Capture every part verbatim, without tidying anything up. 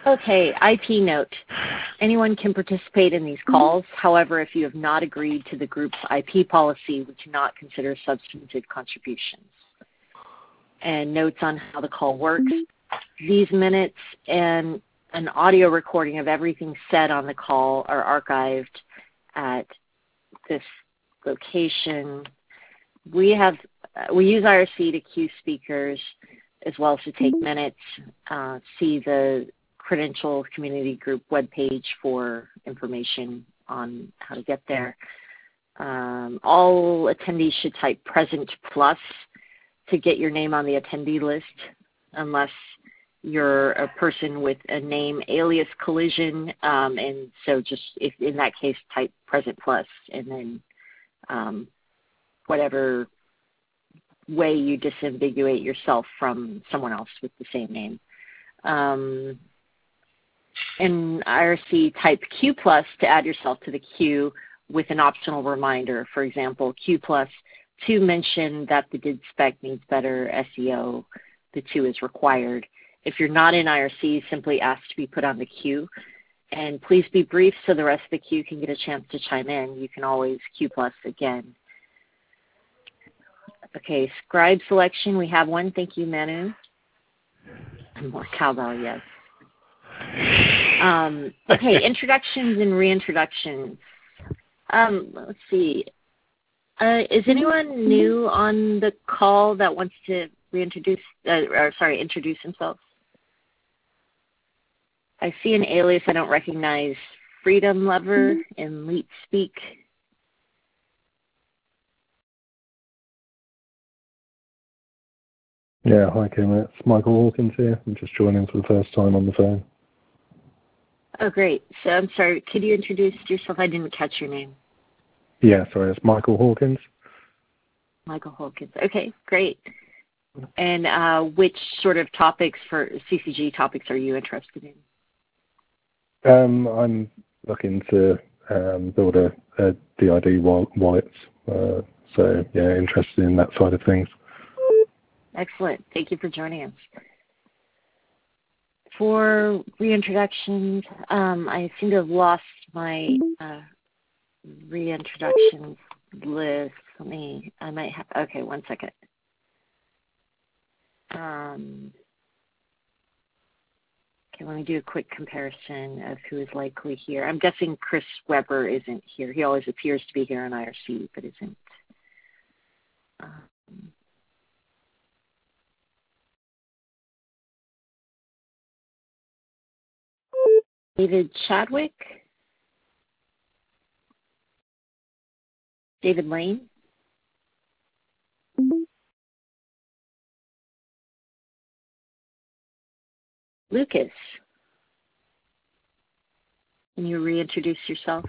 Okay, I P note. Anyone can participate in these calls. However, if you have not agreed to the group's I P policy, we cannot consider substantive contributions. And notes on how the call works. These minutes and an audio recording of everything said on the call are archived at this location. We have we use I R C to queue speakers as well as to take minutes. Uh, see the Credentials Community Group webpage for information on how to get there. Um, all attendees should type present plus to get your name on the attendee list, unless you're a person with a name alias collision, um, and so just if in that case type present plus and then um, whatever way you disambiguate yourself from someone else with the same name. Um, in I R C, type Q plus to add yourself to the queue with an optional reminder. For example, Q plus to mention that the D I D spec needs better S E O. The two is required. If you're not in I R C, simply ask to be put on the queue. And please be brief so the rest of the queue can get a chance to chime in. You can always Q plus again. Okay, scribe selection. We have one. Thank you, Manu. More cowbell, yes. Um, okay, introductions and reintroductions. Um, let's see. Uh, is anyone new on the call that wants to reintroduce, uh, or sorry, introduce themselves? I see an alias I don't recognize. Freedom Lover and Leet Speak. Yeah, hi Kim, it's Michael Hawkins here. I'm just joining for the first time on the phone. Oh, great. So I'm sorry, could you introduce yourself? I didn't catch your name. Yeah, sorry, it's Michael Hawkins. Michael Hawkins. Okay, great. And uh, which sort of topics for C C G topics are you interested in? Um, I'm looking to um, build a, a D I D wallet, uh, so yeah, interested in that side of things. Excellent. Thank you for joining us. For reintroductions, um, I seem to have lost my uh, reintroductions list. Let me, I might have, okay, one second. Um, okay, let me do a quick comparison of who is likely here. I'm guessing Chris Weber isn't here. He always appears to be here on I R C, but isn't. Um, David Chadwick? David Lane? Lucas? Can you reintroduce yourself?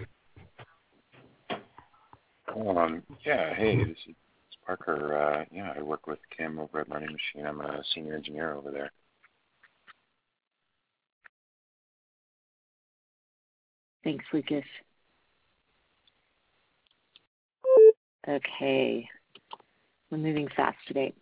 Um, yeah, hey, this is Parker. Uh, yeah, I work with Kim over at Learning Machine. I'm a senior engineer over there. Thanks, Lucas. Okay. We're moving fast today.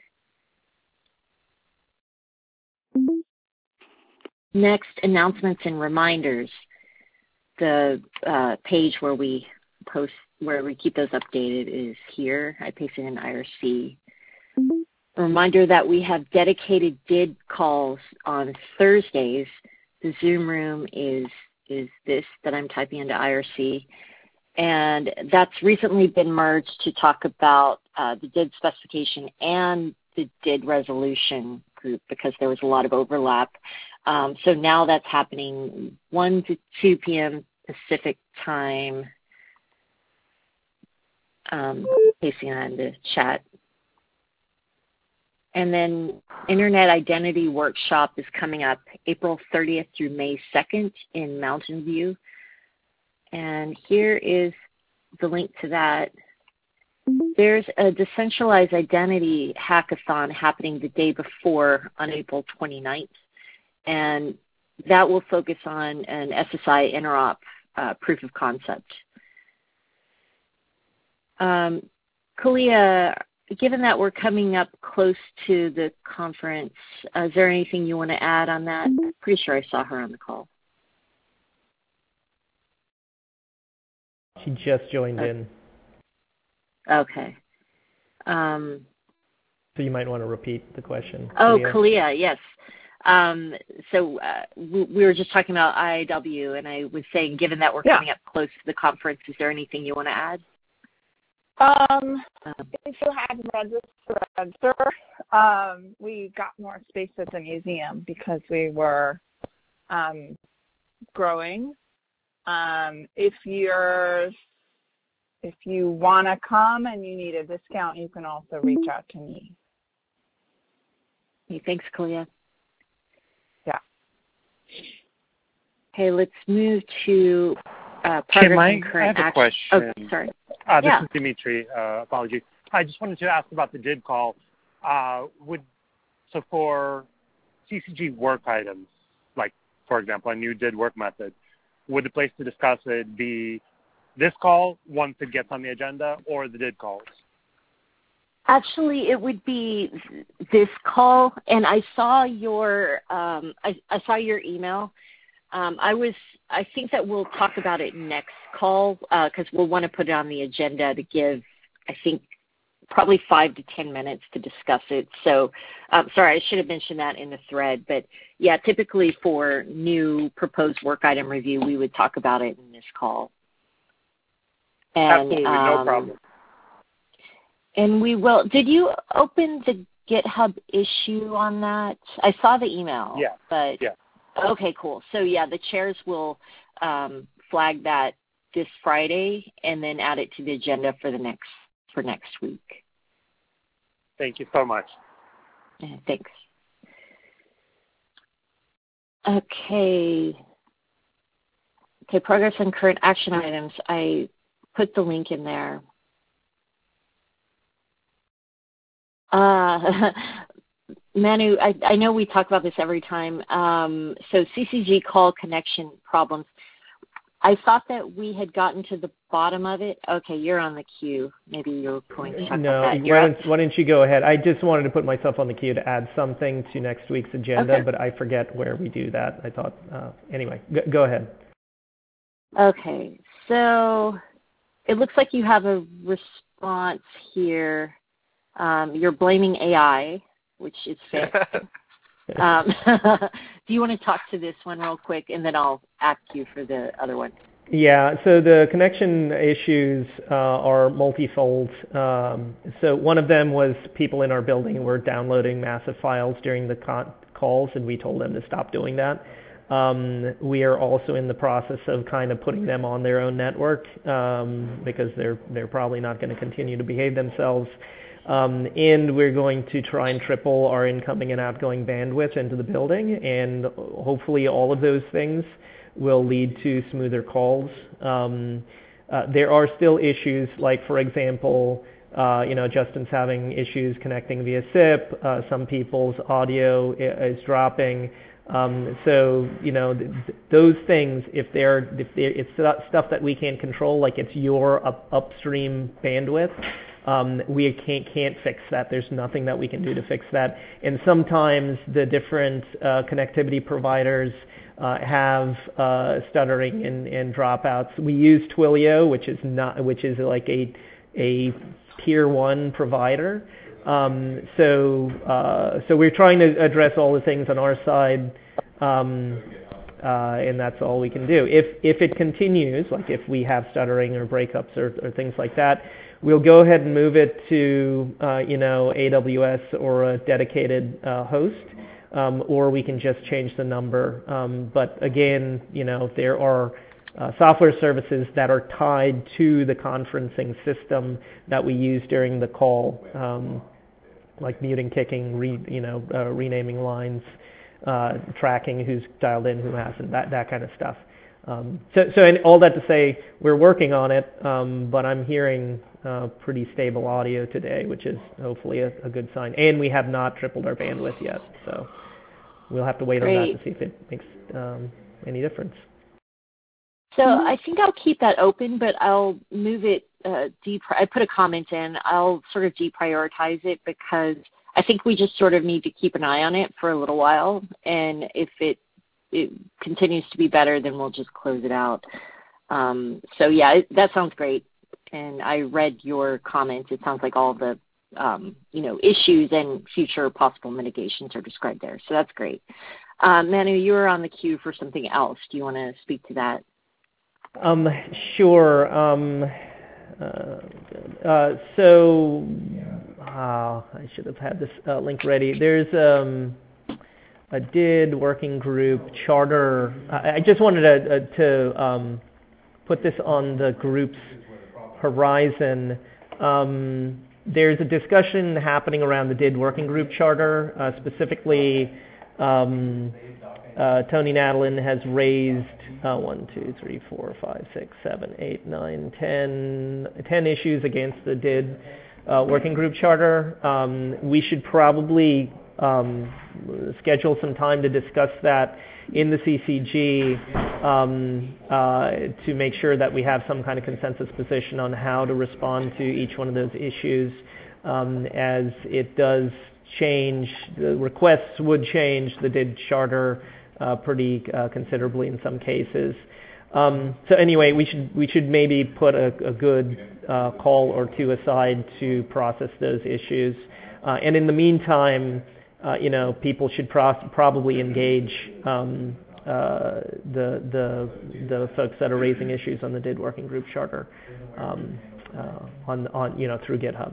Next, announcements and reminders. The uh, page where we post, where we keep those updated is here. I pasted in I R C. A reminder that we have dedicated D I D calls on Thursdays. The Zoom room is is this that I'm typing into I R C. And that's recently been merged to talk about uh, the D I D specification and the D I D resolution group because there was a lot of overlap. Um, so now that's happening one to two p m Pacific time. Um, pasting on the chat. And then Internet Identity Workshop is coming up April thirtieth through May second in Mountain View. And here is the link to that. There's a decentralized identity hackathon happening the day before on April twenty-ninth. And that will focus on an S S I interop uh, proof of concept. Um, Kalia, given that we're coming up close to the conference, uh, is there anything you want to add on that Pretty sure I saw her on the call. She just joined okay. in. Okay. Um, so you might want to repeat the question. Oh, Kalia, Kalia, yes. Um, so uh, we, we were just talking about I I W, and I was saying, given that we're yeah. coming up close to the conference, is there anything you want to add? Um, um, if you hadn't read this register, um, we got more space at the museum because we were um, growing. Um, if you're if you want to come and you need a discount, you can also reach out to me. Hey, thanks, Kalia. Yeah. Okay, let's move to uh, progress Kim, I, and current I have a action. question. Oh, sorry. Uh, this yeah. is Dimitri. Uh, apologies. I just wanted to ask about the D I D call. Uh, would so for C C G work items, like for example, a new D I D work method, would the place to discuss it be this call once it gets on the agenda, or the D I D calls? Actually, it would be this call, and I saw your um, I, I saw your email. Um, I was I think that we'll talk about it next call because uh, we'll want to put it on the agenda to give I think probably five to ten minutes to discuss it. So, um, sorry, I should have mentioned that in the thread. But yeah, typically for new proposed work item review, we would talk about it in this call. And, Absolutely, um, no problem. And we will. Did you open the GitHub issue on that? I saw the email. Yeah. But yeah. Okay, cool. So yeah, the chairs will um, flag that this Friday and then add it to the agenda for the next for next week. Thank you so much. Yeah, thanks. Okay. Okay, progress on current action items. I put the link in there. Uh, Manu, I, I know we talk about this every time. Um, so C C G call connection problems. I thought that we had gotten to the bottom of it. Okay, you're on the queue. Maybe you're going to talk no, about that. why don't, why don't you go ahead? I just wanted to put myself on the queue to add something to next week's agenda, okay. but I forget where we do that. I thought, uh, anyway, go, go ahead. Okay, so it looks like you have a response here. Um, you're blaming A I, which is fixed. um, do you want to talk to this one real quick, and then I'll ask you for the other one? Yeah, so the connection issues uh, are multifold. Um, so one of them was people in our building were downloading massive files during the con- calls, and we told them to stop doing that. Um, we are also in the process of kind of putting them on their own network um, because they're they're probably not going to continue to behave themselves. Um, and we're going to try and triple our incoming and outgoing bandwidth into the building, and hopefully all of those things will lead to smoother calls. Um, uh, there are still issues, like for example, uh, you know, Justin's having issues connecting via S I P. Uh, some people's audio is dropping. Um, so you know, th- th- those things, if they're if they're, it's stuff that we can't control, like it's your up- upstream bandwidth. Um, we can't, can't fix that. There's nothing that we can do to fix that. And sometimes the different uh, connectivity providers uh, have uh, stuttering and, and dropouts. We use Twilio, which is not, which is like a a tier one provider. Um, so uh, so we're trying to address all the things on our side. Um, Uh, and that's all we can do. If if it continues, like if we have stuttering or breakups or, or things like that, we'll go ahead and move it to uh, you know A W S or a dedicated uh, host, um, or we can just change the number. Um, but again, you know there are uh, software services that are tied to the conferencing system that we use during the call, um, like muting, kicking, re, you know uh, renaming lines. Uh, tracking who's dialed in, who hasn't, that that kind of stuff. Um, so, so and all that to say, we're working on it, um, but I'm hearing uh, pretty stable audio today, which is hopefully a, a good sign. And we have not tripled our bandwidth yet, so we'll have to wait Great. on that to see if it makes um, any difference. So I think I'll keep that open, but I'll move it. Uh, de- I put a comment in. I'll sort of deprioritize it because I think we just sort of need to keep an eye on it for a little while, and if it it continues to be better, then we'll just close it out. Um, so yeah, it, that sounds great. And I read your comments. It sounds like all the um, you know issues and future possible mitigations are described there. So that's great. Uh, Manu, you were on the queue for something else. Do you want to speak to that? Um, sure. Um, uh, uh, so uh, I should have had this uh, link ready. There's um, a D I D working group charter. I, I just wanted to, uh, to um, put this on the group's horizon. Um, there's a discussion happening around the D I D working group charter, uh, specifically um, uh, Tony Nadalin has raised uh, one, two, three, four, five, six, seven, eight, nine, ten, ten issues against the D I D uh, working group charter. Um, we should probably um, schedule some time to discuss that in the C C G um, uh, to make sure that we have some kind of consensus position on how to respond to each one of those issues, um, as it does change, the requests would change the D I D charter uh, pretty uh, considerably in some cases. Um, so anyway, we should we should maybe put a, a good uh, call or two aside to process those issues. Uh, and in the meantime, uh, you know, people should pro- probably engage um, uh, the the the folks that are raising issues on the D I D working group charter um, uh, on on you know through GitHub.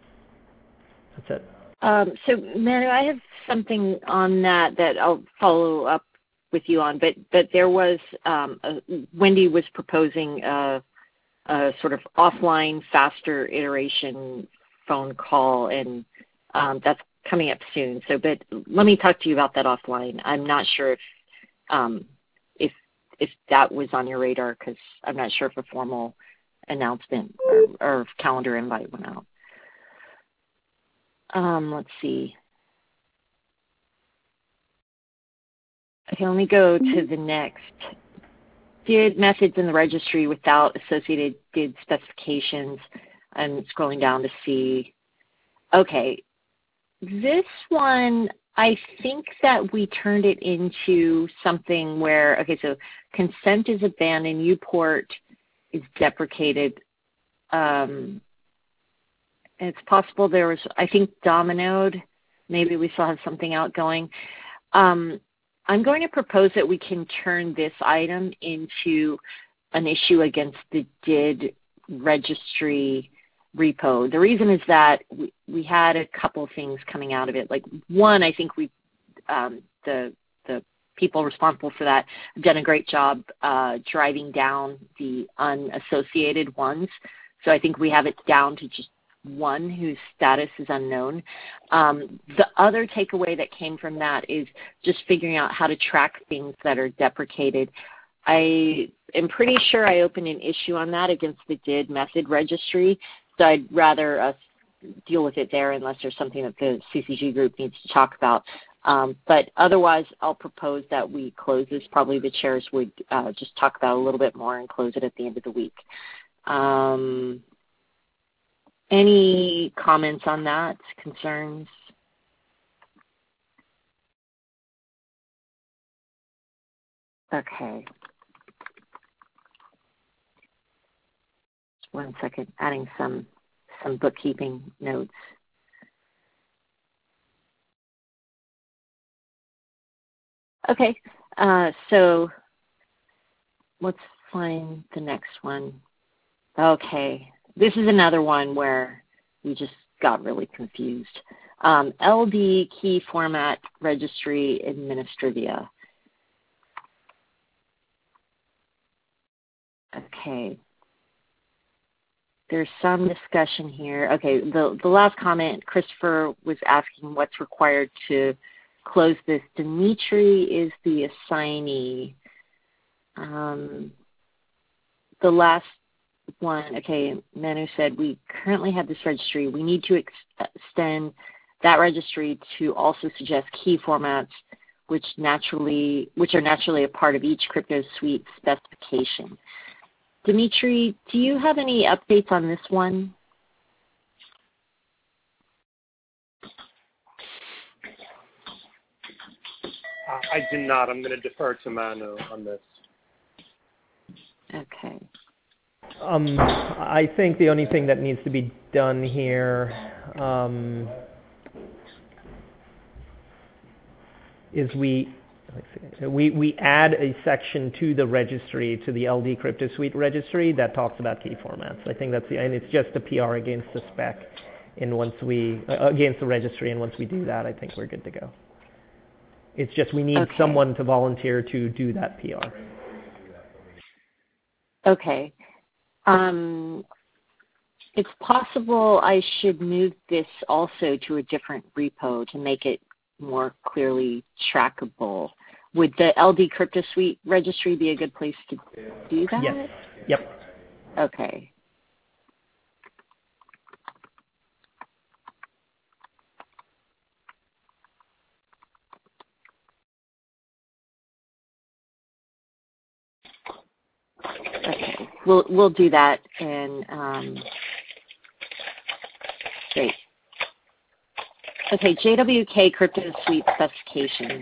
That's it. Um, so, Manu, I have something on that that I'll follow up with you on, but, but there was, um, a, Wendy was proposing a, a sort of offline, faster iteration phone call, and um, that's coming up soon. So, but let me talk to you about that offline. I'm not sure if um, if if that was on your radar, because I'm not sure if a formal announcement or, or calendar invite went out. Um, let's see. Okay, let me go to the next. D I D methods in the registry without associated D I D specifications. I'm scrolling down to see. Okay, this one, I think that we turned it into something where, okay, so consent is abandoned, U port is deprecated. Um, it's possible there was, I think, Dominode. Maybe we still have something outgoing. Um, I'm going to propose that we can turn this item into an issue against the D I D registry repo. The reason is that we, we had a couple of things coming out of it. Like one, I think we, um, the the people responsible for that have done a great job uh, driving down the unassociated ones. So I think we have it down to just one whose status is unknown. Um, the other takeaway that came from that is just figuring out how to track things that are deprecated. I am pretty sure I opened an issue on that against the D I D method registry, so I'd rather us deal with it there unless there's something that the C C G group needs to talk about. Um, but otherwise, I'll propose that we close this. Probably the chairs would uh, just talk about it a little bit more and close it at the end of the week. Um, Any comments on that, concerns? Okay. Just one second, adding some some bookkeeping notes. Okay, uh, so let's find the next one. Okay. This is another one where we just got really confused. Um, L D key format registry administrivia. Okay. There's some discussion here. Okay, the, the last comment, Christopher was asking what's required to close this. Dimitri is the assignee. Um, the last one, okay, Manu said we currently have this registry. We need to ex- extend that registry to also suggest key formats which naturally, which are naturally a part of each crypto suite specification. Dimitri, do you have any updates on this one? I do not. I'm going to defer to Manu on this. Okay. Um, I think the only thing that needs to be done here um, is we, let's see, we we add a section to the registry, to the L D Crypto Suite registry that talks about key formats. I think that's the, and it's just a P R against the spec, and once we uh, against the registry, and once we do that, I think we're good to go. It's just we need okay. someone to volunteer to do that P R. Okay. Um, it's possible I should move this also to a different repo to make it more clearly trackable. Would the L D Crypto Suite registry be a good place to do that? Yes. Yep. Okay. Okay, we'll we'll do that, and um, great. Okay, J W K Crypto Suite specifications.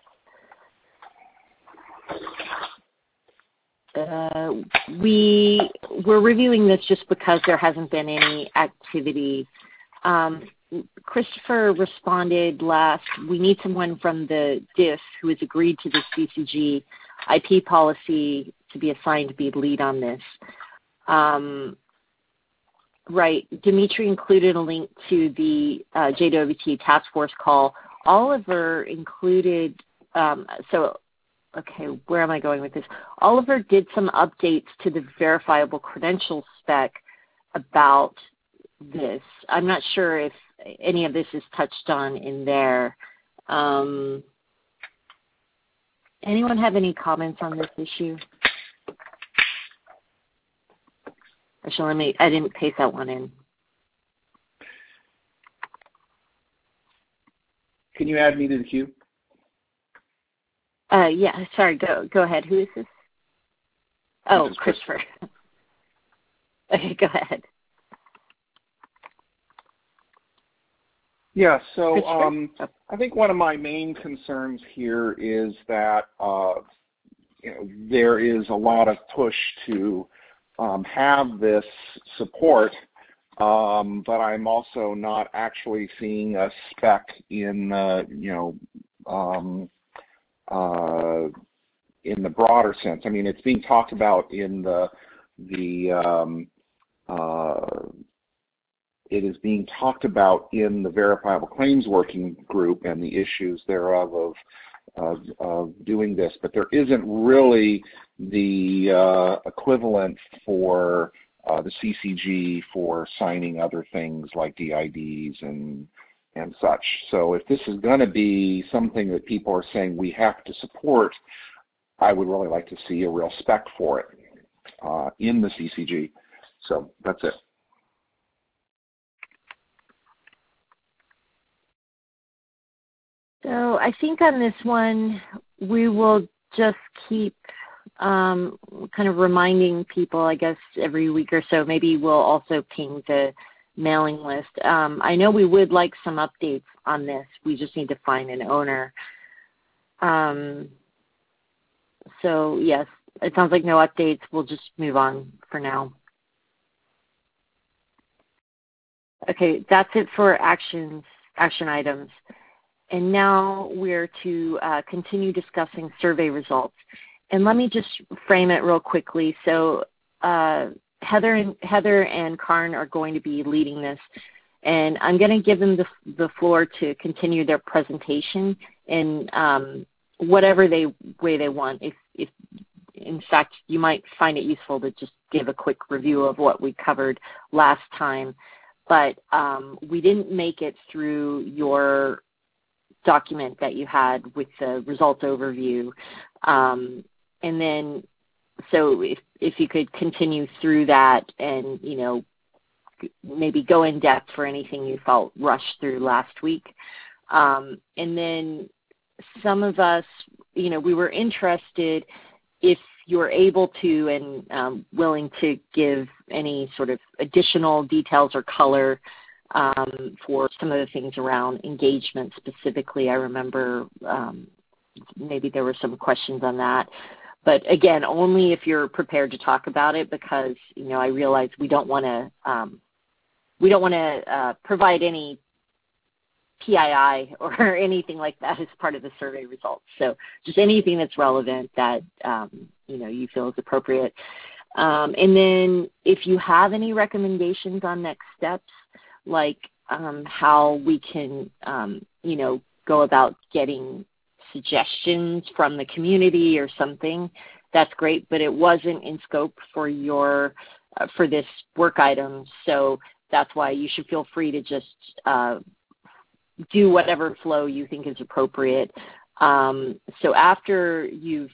Uh, we we're reviewing this just because there hasn't been any activity. Um, Christopher responded last. We need someone from the D I F who has agreed to the C C G I P policy to be assigned to be lead on this. Um, right. Dimitri included a link to the uh, J W T task force call. Oliver included. Um, so. Okay, where am I going with this? Oliver did some updates to the verifiable credentials spec about this. I'm not sure if any of this is touched on in there. Um, anyone have any comments on this issue? Actually, let me, I didn't paste that one in. Can you add me to the queue? Uh, yeah, sorry, go go ahead. Who is this? Oh, this is Christopher. Okay, go ahead. Yeah, so um, I think one of my main concerns here is that uh, you know, there is a lot of push to um, have this support, um, but I'm also not actually seeing a spec in, uh, you know, um, Uh, in the broader sense. I mean, it's being talked about in the the um, uh, it is being talked about in the verifiable claims working group and the issues thereof of of, of doing this, but there isn't really the uh, equivalent for uh, the C C G for signing other things like D I Ds and and such. So if this is going to be something that people are saying we have to support, I would really like to see a real spec for it uh, in the C C G. So that's it. So I think on this one, we will just keep um, kind of reminding people, I guess, every week or so. Maybe we'll also ping the mailing list. Um, I know we would like some updates on this. We just need to find an owner. Um, so yes, it sounds like no updates. We'll just move on for now. Okay, that's it for actions, action items. And now we're to uh, continue discussing survey results. And let me just frame it real quickly. So uh, Heather and Heather and Karn are going to be leading this, and I'm going to give them the, the floor to continue their presentation in um, whatever they way they want. If, if in fact you might find it useful to just give a quick review of what we covered last time, but um, we didn't make it through your document that you had with the results overview, um, and then. So if, if you could continue through that and, you know, maybe go in depth for anything you felt rushed through last week. Um, and then some of us, you know, we were interested if you're able to and um, willing to give any sort of additional details or color um, for some of the things around engagement specifically. I remember um, maybe there were some questions on that. But again, only if you're prepared to talk about it, because, you know, I realize we don't want to um, we don't want to uh, provide any P I I or anything like that as part of the survey results. So just anything that's relevant that, um, you know, you feel is appropriate. Um, and then if you have any recommendations on next steps, like um, how we can, um, you know, go about getting suggestions from the community or something, that's great, but it wasn't in scope for your, uh, for this work item. So that's why you should feel free to just uh, do whatever flow you think is appropriate. Um, so after you've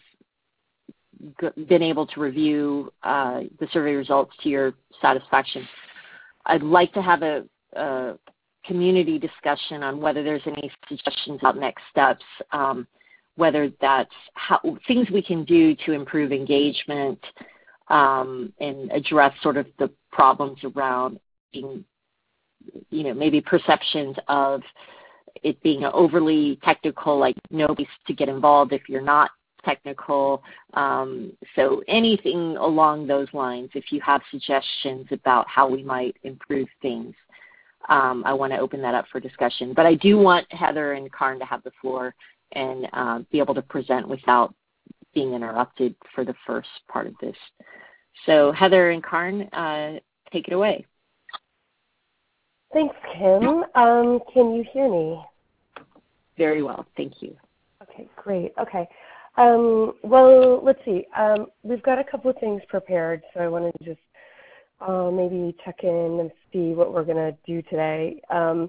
been able to review uh, the survey results to your satisfaction, I'd like to have a, a community discussion on whether there's any suggestions about next steps, um, whether that's how, things we can do to improve engagement um, and address sort of the problems around being, you know, maybe perceptions of it being overly technical, like nobody's to get involved if you're not technical. Um, so anything along those lines, if you have suggestions about how we might improve things, um, I want to open that up for discussion. But I do want Heather and Karin to have the floor and uh, be able to present without being interrupted for the first part of this. So Heather and Karin, uh, take it away. Thanks, Kim. Um, can you hear me? Very well, thank you. Okay, great. Okay. Um, well, let's see. Um, we've got a couple of things prepared, so I wanted to just uh, maybe check in and see what we're going to do today. Um,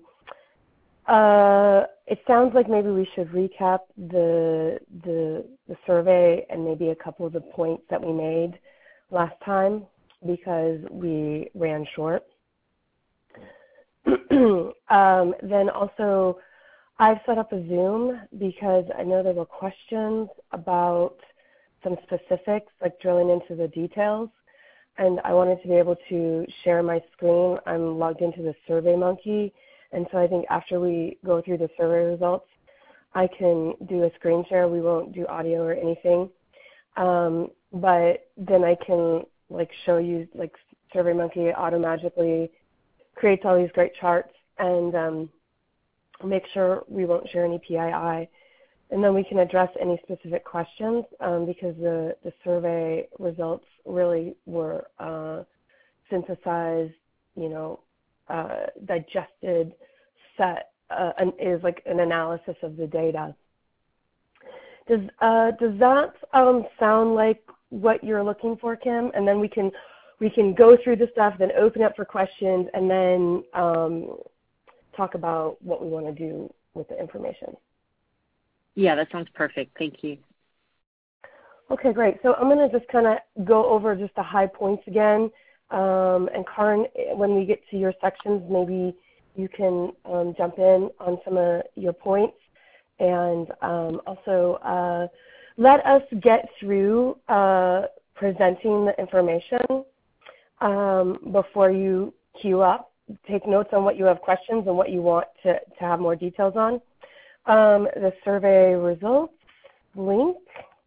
uh, it sounds like maybe we should recap the, the, the survey and maybe a couple of the points that we made last time because we ran short. um, then also, I've set up a Zoom because I know there were questions about some specifics, like drilling into the details, and I wanted to be able to share my screen. I'm logged into the SurveyMonkey, and so I think after we go through the survey results, I can do a screen share. We won't do audio or anything, um, but then I can like show you, like SurveyMonkey automatically creates all these great charts, and um, make sure we won't share any P I I. And then we can address any specific questions um, because the, the survey results really were uh, synthesized, you know, uh, digested, set, uh, and is like an analysis of the data. Does, uh, does that um, sound like what you're looking for, Kim? And then we can, we can go through the stuff, then open up for questions, and then um, talk about what we want to do with the information. Yeah, that sounds perfect. Thank you. Okay, great. So I'm going to just kind of go over just the high points again. Um, and Karin, when we get to your sections, maybe you can um, jump in on some of your points. And um, also uh, let us get through uh, presenting the information um, before you queue up. Take notes on what you have questions and what you want to, to have more details on. Um, the survey results link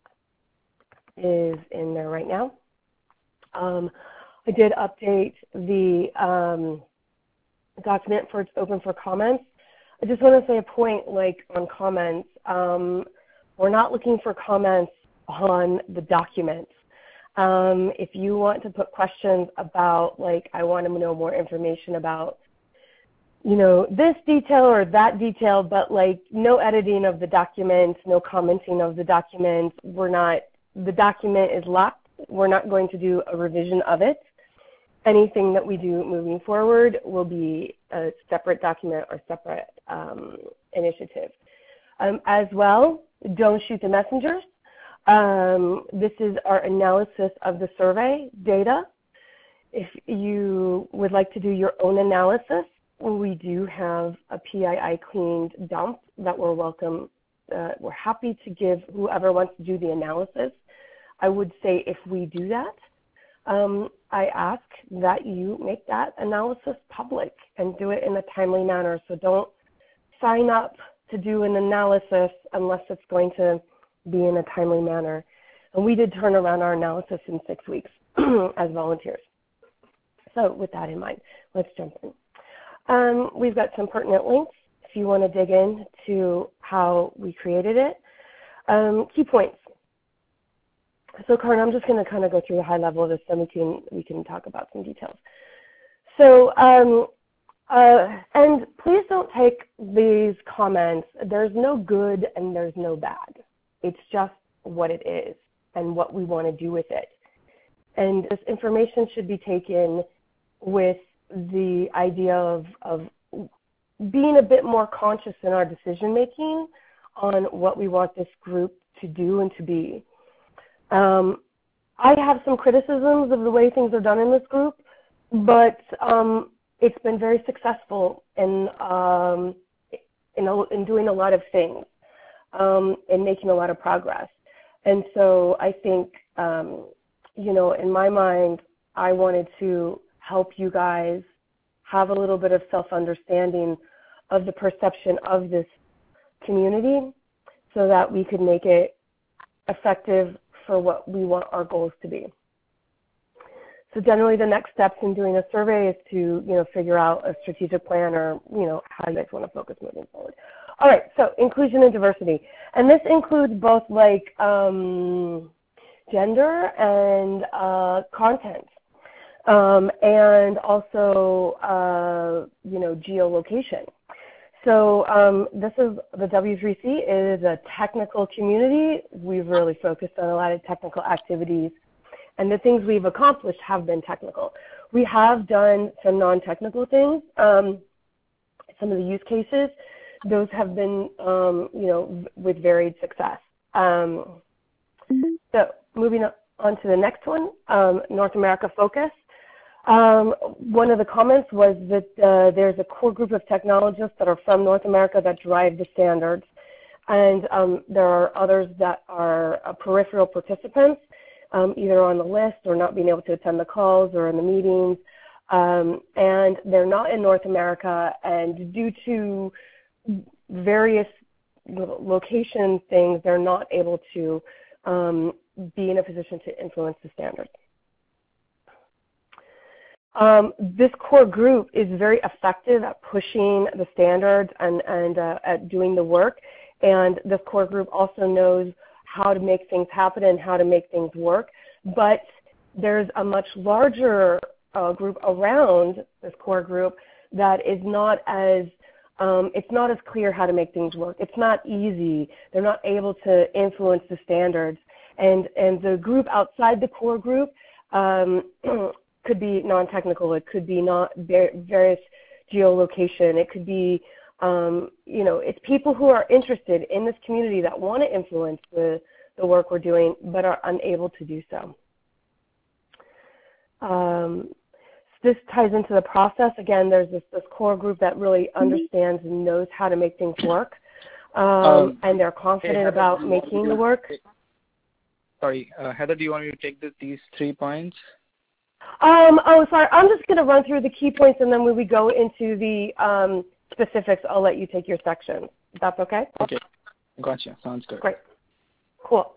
is in there right now. Um, I did update the um, document for it's open for comments. I just want to say a point like on comments. Um, we're not looking for comments on the documents. Um, if you want to put questions about, like, I want to know more information about, you know, this detail or that detail, but, like, no editing of the document, no commenting of the document. We're not, the document is locked. We're not going to do a revision of it. Anything that we do moving forward will be a separate document or separate um, initiative. Um, as well, don't shoot the messengers. Um, this is our analysis of the survey data. If you would like to do your own analysis, we do have a P I I cleaned dump that we're welcome. Uh, we're happy to give whoever wants to do the analysis. I would say if we do that, um, I ask that you make that analysis public and do it in a timely manner. So don't sign up to do an analysis unless it's going to be in a timely manner. And we did turn around our analysis in six weeks as volunteers. So with that in mind, let's jump in. Um, we've got some pertinent links if you want to dig in to how we created it. Um, key points. So Karin, I'm just going to kind of go through the high level of this, then we can, we can talk about some details. So, um, uh, and please don't take these comments, there's no good and there's no bad. It's just what it is and what we want to do with it. And this information should be taken with the idea of, of being a bit more conscious in our decision making on what we want this group to do and to be. Um, I have some criticisms of the way things are done in this group, but um, it's been very successful in, um, in, a, in doing a lot of things um, and making a lot of progress. And so I think, um, you know, in my mind, I wanted to help you guys have a little bit of self-understanding of the perception of this community so that we could make it effective for what we want our goals to be. So generally the next steps in doing a survey is to, you know, figure out a strategic plan or, you know, how you guys want to focus moving forward. All right, so inclusion and diversity. And this includes both like um, gender and uh, content. Um, and also, uh, you know, geolocation. So um, this is, the W three C is a technical community. We've really focused on a lot of technical activities, and the things we've accomplished have been technical. We have done some non-technical things. Um, some of the use cases, those have been, um, you know, with varied success. Um, so moving on to the next one, um, North America focus. Um, one of the comments was that uh, there's a core group of technologists that are from North America that drive the standards, and um, there are others that are uh, peripheral participants, um, either on the list or not being able to attend the calls or in the meetings, um, and they're not in North America, and due to various location things, they're not able to um, be in a position to influence the standards. Um, this core group is very effective at pushing the standards and, and uh, at doing the work. And this core group also knows how to make things happen and how to make things work. But there's a much larger uh, group around this core group that is not as, um, it's not as clear how to make things work. It's not easy. They're not able to influence the standards. And, and the group outside the core group, um, could be non-technical, it could be not various geolocation, it could be, um, you know, it's people who are interested in this community that want to influence the, the work we're doing but are unable to do so. Um, this ties into the process. Again, there's this, this core group that really understands and knows how to make things work, um, um, and they're confident hey, Heather, about making the work. Sorry, uh, Heather, do you want me to take the, these three points? Um, oh, sorry. I'm just going to run through the key points, and then when we go into the um, specifics, I'll let you take your section. That's okay? Okay. Gotcha. Sounds good. Great. Cool.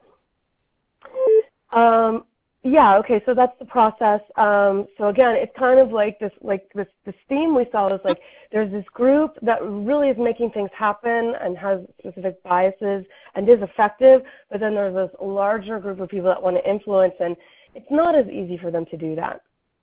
Um, yeah, okay, so that's the process. Um, so again, it's kind of like this, like this, this theme we saw is like there's this group that really is making things happen and has specific biases and is effective, but then there's this larger group of people that want to influence, and it's not as easy for them to do that.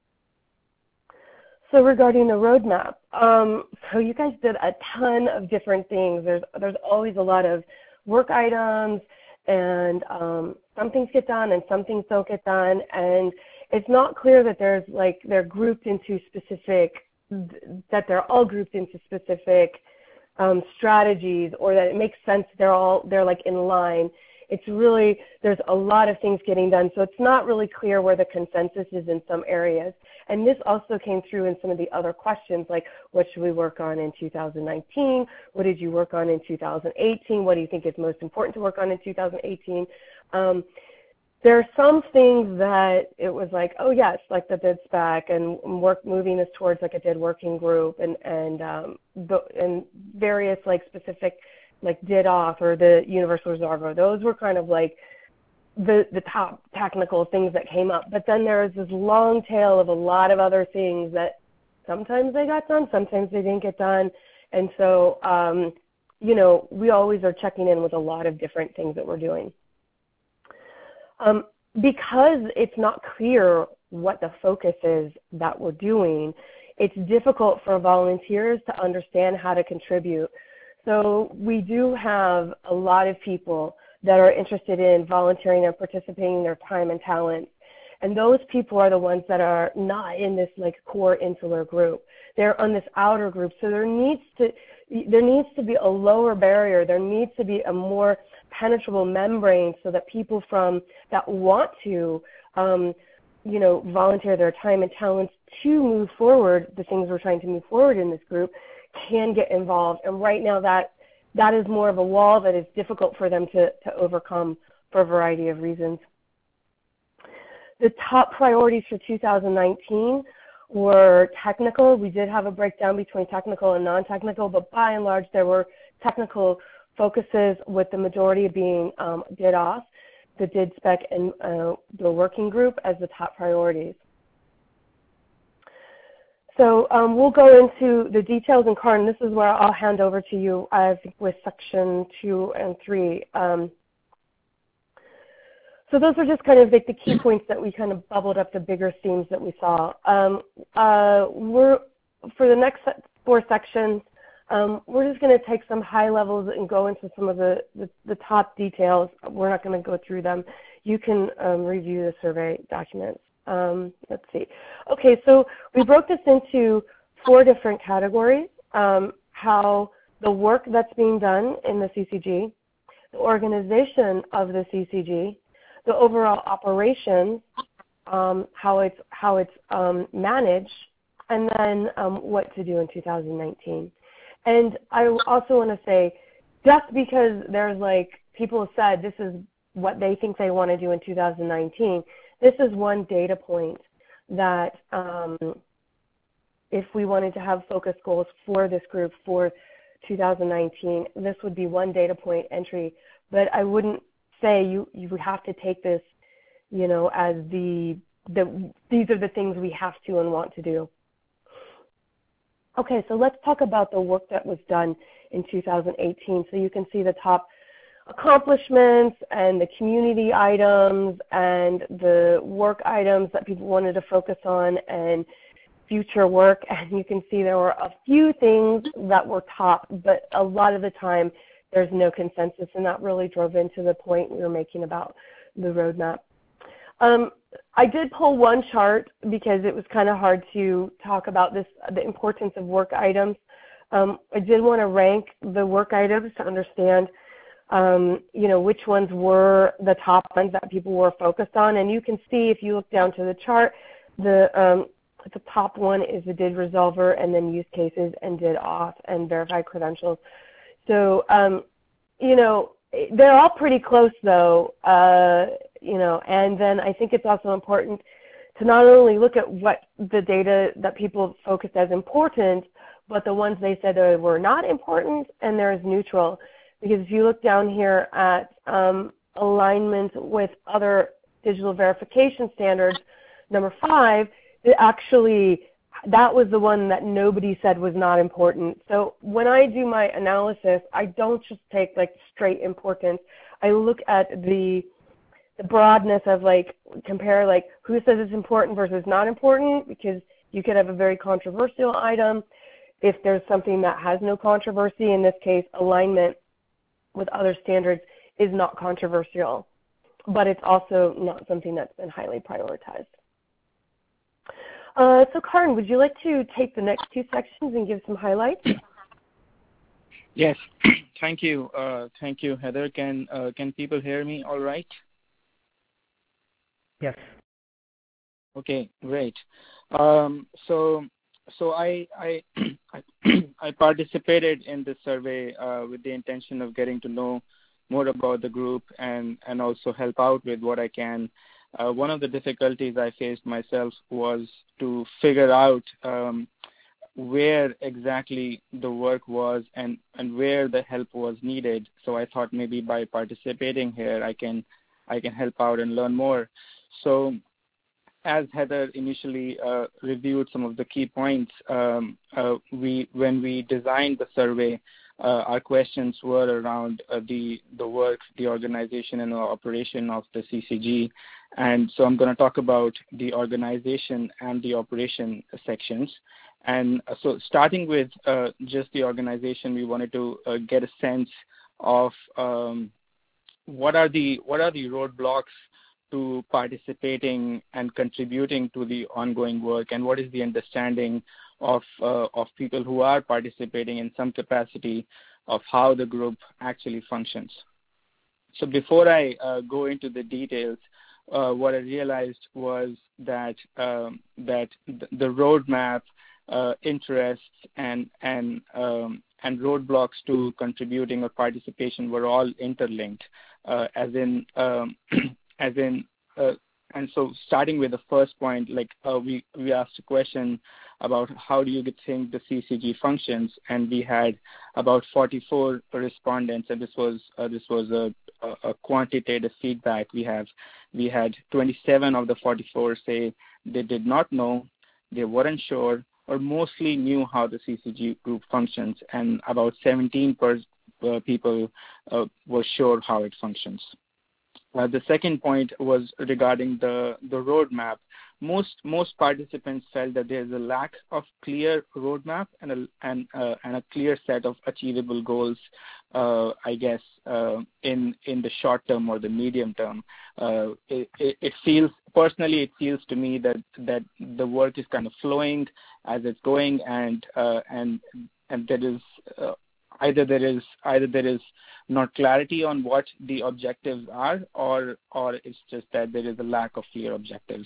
So regarding the roadmap, um, so you guys did a ton of different things. There's, there's always a lot of work items, and um, some things get done and some things don't get done, and it's not clear that there's like they're grouped into specific, that they're all grouped into specific um, strategies, or that it makes sense they're all, they're like in line. It's really, there's a lot of things getting done, so it's not really clear where the consensus is in some areas. And this also came through in some of the other questions, like what should we work on in two thousand nineteen? What did you work on in two thousand eighteen? What do you think is most important to work on in two thousand eighteen? Um, there are some things that it was like, oh yes, like the bid spec and work moving us towards like a D I D working group and and um, and various like specific like DidAuth or the Universal Resolver. Those were kind of like the the top technical things that came up. But then there was this long tail of a lot of other things that sometimes they got done, sometimes they didn't get done. And so, um, you know, we always are checking in with a lot of different things that we're doing. Um, because it's not clear what the focus is that we're doing, it's difficult for volunteers to understand how to contribute. So we do have a lot of people that are interested in volunteering and participating their time and talents. And those people are the ones that are not in this like core insular group. They're on this outer group. So there needs to there needs to be a lower barrier. There needs to be a more penetrable membrane so that people from that want to um, you know, volunteer their time and talents to move forward, the things we're trying to move forward in this group, can get involved. And right now that that is more of a wall that is difficult for them to, to overcome for a variety of reasons. The top priorities for two thousand nineteen were technical. We did have a breakdown between technical and non-technical, but by and large there were technical focuses, with the majority being um, DidAuth, the DidSpec, and uh, the working group as the top priorities. So um, we'll go into the details, and Karin, this is where I'll hand over to you, I think, with section two and three. Um, so those are just kind of like the key points that we kind of bubbled up, the bigger themes that we saw. Um, uh, we're, for the next four sections, um, we're just going to take some high levels and go into some of the, the, the top details. We're not going to go through them. You can um, review the survey documents. Um, let's see. Okay, so we broke this into four different categories. Um, how the work that's being done in the C C G, the organization of the C C G, the overall operations, um, how it's, how it's um, managed, and then um, what to do in two thousand nineteen. And I also want to say, just because there's like, people have said this is what they think they want to do in two thousand nineteen, this is one data point that um, if we wanted to have focus goals for this group for two thousand nineteen, this would be one data point entry. But I wouldn't say you, you have to take this, you know, as the, the, these are the things we have to and want to do. Okay, so let's talk about the work that was done in two thousand eighteen. So you can see the top accomplishments and the community items and the work items that people wanted to focus on and future work. And you can see there were a few things that were top, but a lot of the time there's no consensus, and that really drove into the point we were making about the roadmap. Um, I did pull one chart because it was kind of hard to talk about this, the importance of work items. Um, I did want to rank the work items to understand Um, you know, which ones were the top ones that people were focused on. And you can see, if you look down to the chart, the, um, the top one is the Did Resolver, and then use cases, and DidAuth, and verified credentials. So, um, you know, they're all pretty close, though, uh, you know, and then I think it's also important to not only look at what the data that people focused as important, but the ones they said they were not important, and they're as neutral. Because if you look down here at um, alignment with other digital verification standards, number five, it actually, that was the one that nobody said was not important. So when I do my analysis, I don't just take like straight importance. I look at the, the broadness of like, compare like who says it's important versus not important, because you could have a very controversial item. If there's something that has no controversy, in this case, alignment with other standards is not controversial, but it's also not something that's been highly prioritized. Uh, so Karin, would you like to take the next two sections and give some highlights? Yes, thank you. Uh, thank you, Heather. Can, uh, can people hear me all right? Yes. Okay, great. Um, so So I I, I participated in this survey uh, with the intention of getting to know more about the group and, and also help out with what I can. Uh, one of the difficulties I faced myself was to figure out um, where exactly the work was and, and where the help was needed. So I thought maybe by participating here, I can I can help out and learn more. So as Heather initially uh, reviewed some of the key points, um, uh, we when we designed the survey, uh, our questions were around uh, the the work, the organization, and the operation of the C C G. And so I'm going to talk about the organization and the operation sections. And so starting with uh, just the organization, we wanted to uh, get a sense of um, what are the what are the roadblocks to participating and contributing to the ongoing work, and what is the understanding of uh, of people who are participating in some capacity of how the group actually functions. So before I uh, go into the details, uh, what I realized was that um, that the roadmap, uh, interests, and and um, and roadblocks to contributing or participation were all interlinked, uh, as in um, as in uh, and so starting with the first point, like uh, we we asked a question about how do you think the C C G functions, and we had about forty-four respondents, and this was uh, this was a, a, a quantitative feedback. We have we had twenty-seven of the forty-four say they did not know, they weren't sure, or mostly knew how the C C G group functions, and about seventeen per, uh, people uh, were sure how it functions. Uh, the second point was regarding the, the roadmap. Most most participants felt that there is a lack of clear roadmap and a, and, uh, and a clear set of achievable goals, uh, I guess, uh, in in the short term or the medium term. Uh, it, it, it feels, personally, it feels to me that, that the work is kind of flowing as it's going, and uh, and and there is uh, either there is either there is not clarity on what the objectives are, or or it's just that there is a lack of clear objectives.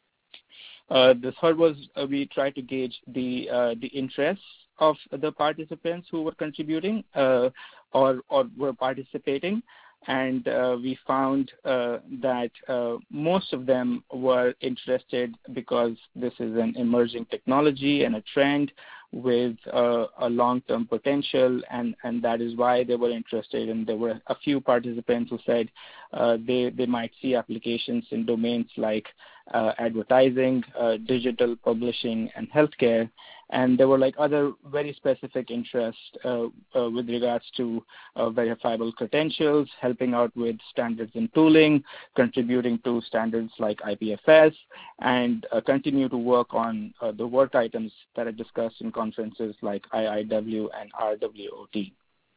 Uh, the third was uh, we tried to gauge the uh, the interests of the participants who were contributing uh, or or were participating, and uh, we found uh, that uh, most of them were interested because this is an emerging technology and a trend with uh, a long-term potential, and, and that is why they were interested. And there were a few participants who said uh, they, they might see applications in domains like uh, advertising, uh, digital publishing, and healthcare. And there were like other very specific interests uh, uh, with regards to uh, verifiable credentials, helping out with standards and tooling, contributing to standards like I P F S, and uh, continue to work on uh, the work items that are discussed in conferences like I I W and R W O T.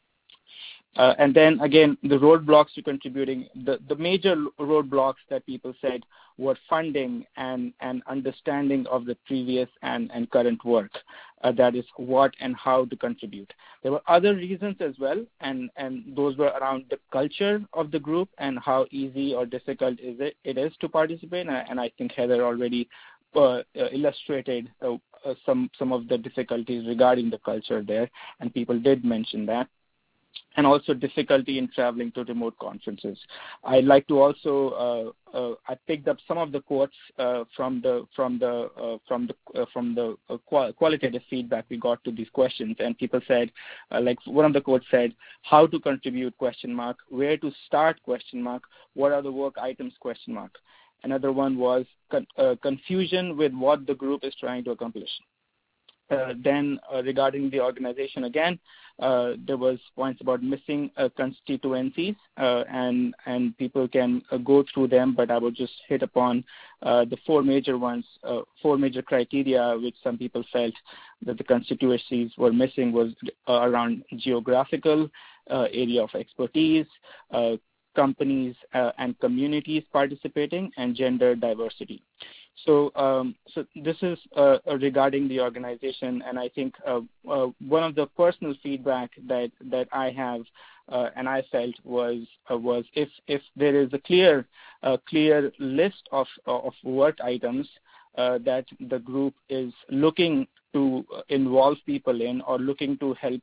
Uh, and then again, the roadblocks to contributing, the, the major roadblocks that people said were funding and, and understanding of the previous and, and current work, uh, that is what and how to contribute. There were other reasons as well, and, and those were around the culture of the group and how easy or difficult is it, it is to participate, and, and I think Heather already uh, illustrated uh, uh, some, some of the difficulties regarding the culture there, and people did mention that. And also difficulty in traveling to remote conferences. I'd like to also uh, uh, I picked up some of the quotes uh, from the from the uh, from the uh, from the uh, qual- qualitative feedback we got to these questions, and people said, uh, like one of the quotes said, "How to contribute?" question mark, "Where to start?" question mark, "What are the work items?" question mark. Another one was con- uh, confusion with what the group is trying to accomplish. Uh, then uh, regarding the organization again, uh, there was points about missing uh, constituencies, uh, and and people can uh, go through them, but I would just hit upon uh, the four major ones, uh, four major criteria which some people felt that the constituencies were missing was uh, around geographical uh, area of expertise, uh, companies uh, and communities participating, and gender diversity. So, um, so this is uh, regarding the organization, and I think uh, uh, one of the personal feedback that, that I have uh, and I felt was uh, was if if there is a clear uh, clear list of of work items uh, that the group is looking to involve people in or looking to help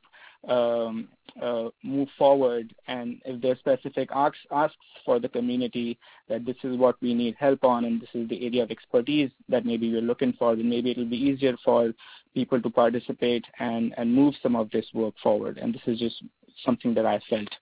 um, uh, move forward, and if there's specific asks, asks for the community that this is what we need help on and this is the area of expertise that maybe we're looking for, then maybe it'll be easier for people to participate and, and move some of this work forward. And this is just something that I felt.